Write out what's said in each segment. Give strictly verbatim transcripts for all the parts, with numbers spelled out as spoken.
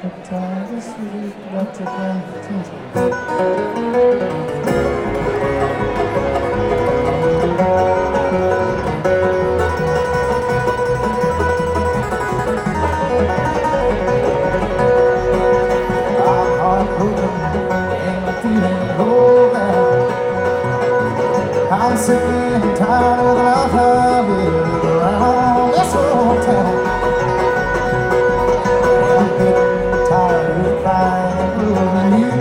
Good times are sweet, but to continue. I'm heartbroken and I'm feeling low down. I'm sick and tired of the life I live around this old town. I'm getting tired of crying over you.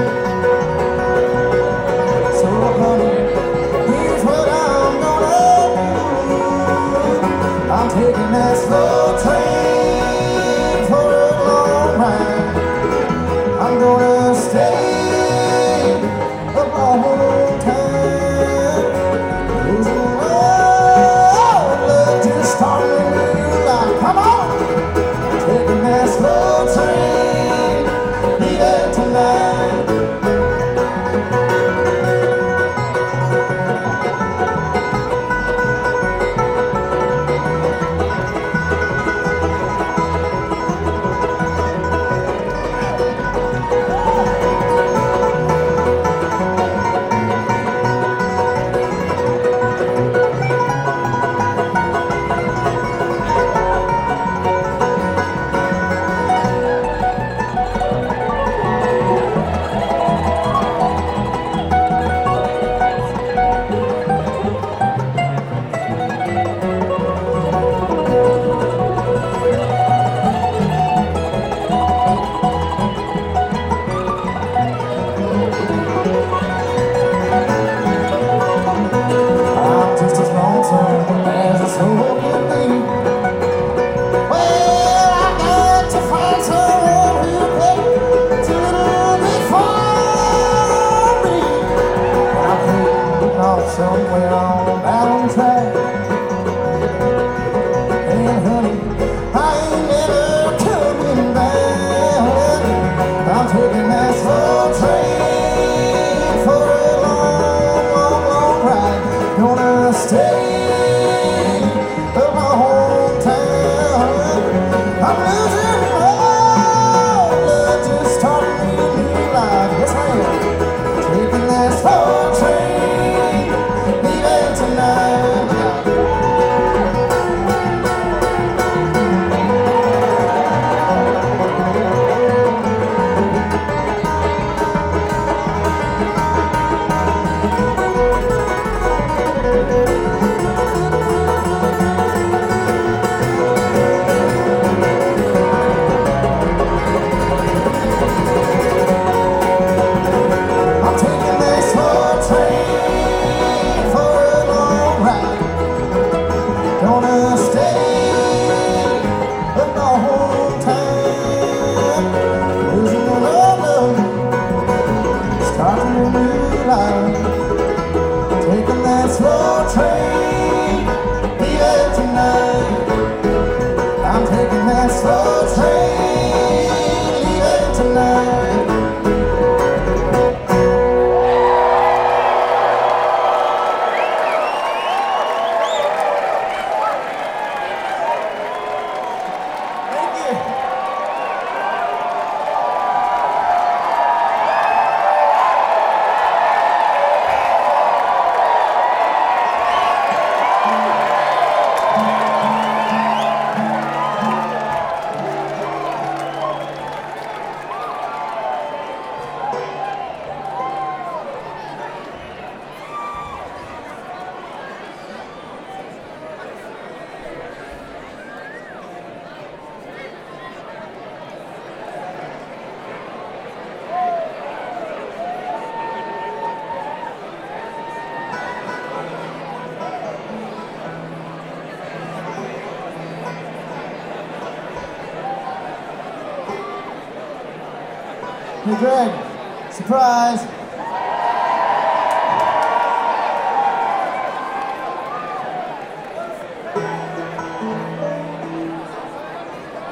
So honey, here's what I'm gonna do. I'm taking that slow train for a long ride. I'm gonna stay a long time. Losing love, love just starting a new life. Come on, taking that slow train, leave it tonight. I'm just as lonesome as a soul can be. Well, I got to find someone who cares a little bit for me. And I'm heading off somewhere on down the track. And honey, I ain't never coming back. I'm taking that slow train for a long, long, long ride. Gonna stay a long time. I'm losing all love, just starting a new life. Yes, I am. Taking that slow train, leaving tonight. I'm taking this slow train for a long ride. Gonna stay a long time. Losing all love, starting a new life. Taking that slow train, leave it tonight. I'm taking that slow train, leave it tonight. Thank you. Hey Greg, surprise!